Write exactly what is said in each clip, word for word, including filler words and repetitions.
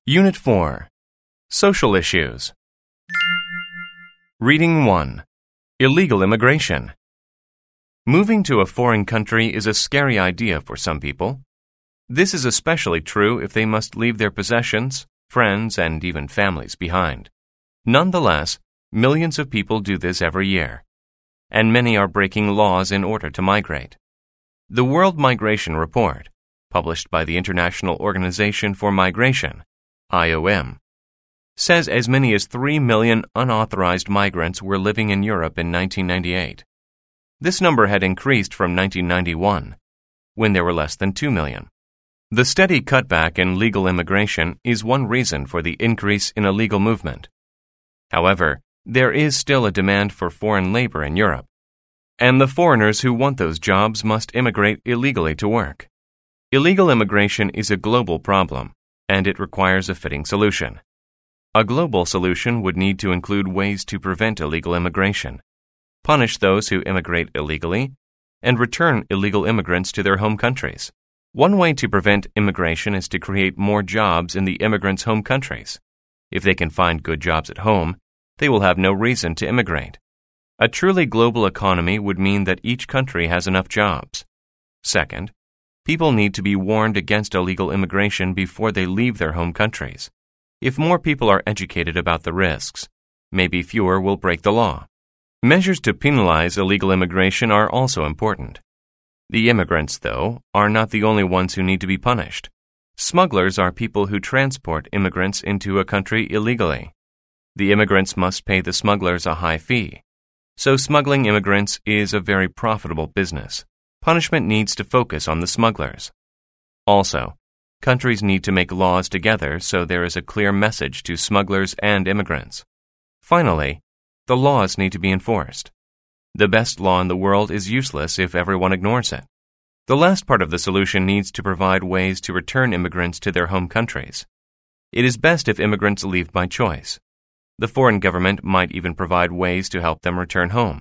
Unit four. Social Issues. Reading one. Illegal Immigration. Moving to a foreign country is a scary idea for some people. This is especially true if they must leave their possessions, friends, and even families behind. Nonetheless, millions of people do this every year, and many are breaking laws in order to migrate. The World Migration Report, published by the International Organization for Migration, I O M, says as many as three million unauthorized migrants were living in Europe in nineteen ninety-eight. This number had increased from nineteen ninety-one, when there were less than two million. The steady cutback in legal immigration is one reason for the increase in illegal movement. However, there is still a demand for foreign labor in Europe, and the foreigners who want those jobs must immigrate illegally to work. Illegal immigration is a global problem, and it requires a fitting solution. A global solution would need to include ways to prevent illegal immigration, punish those who immigrate illegally, and return illegal immigrants to their home countries. One way to prevent immigration is to create more jobs in the immigrants' home countries. If they can find good jobs at home, they will have no reason to immigrate. A truly global economy would mean that each country has enough jobs. Second, people need to be warned against illegal immigration before they leave their home countries. If more people are educated about the risks, maybe fewer will break the law. Measures to penalize illegal immigration are also important. The immigrants, though, are not the only ones who need to be punished. Smugglers are people who transport immigrants into a country illegally. The immigrants must pay the smugglers a high fee. So smuggling immigrants is a very profitable business. Punishment needs to focus on the smugglers. Also, countries need to make laws together so there is a clear message to smugglers and immigrants. Finally, the laws need to be enforced. The best law in the world is useless if everyone ignores it. The last part of the solution needs to provide ways to return immigrants to their home countries. It is best if immigrants leave by choice. The foreign government might even provide ways to help them return home.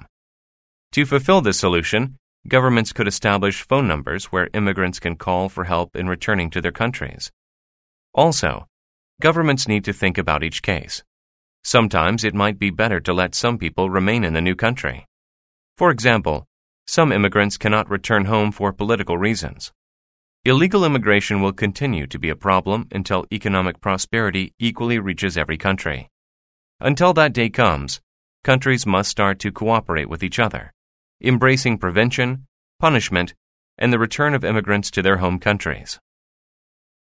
To fulfill this solution, governments could establish phone numbers where immigrants can call for help in returning to their countries. Also, governments need to think about each case. Sometimes it might be better to let some people remain in the new country. For example, some immigrants cannot return home for political reasons. Illegal immigration will continue to be a problem until economic prosperity equally reaches every country. Until that day comes, countries must start to cooperate with each other, embracing prevention, punishment, and the return of immigrants to their home countries.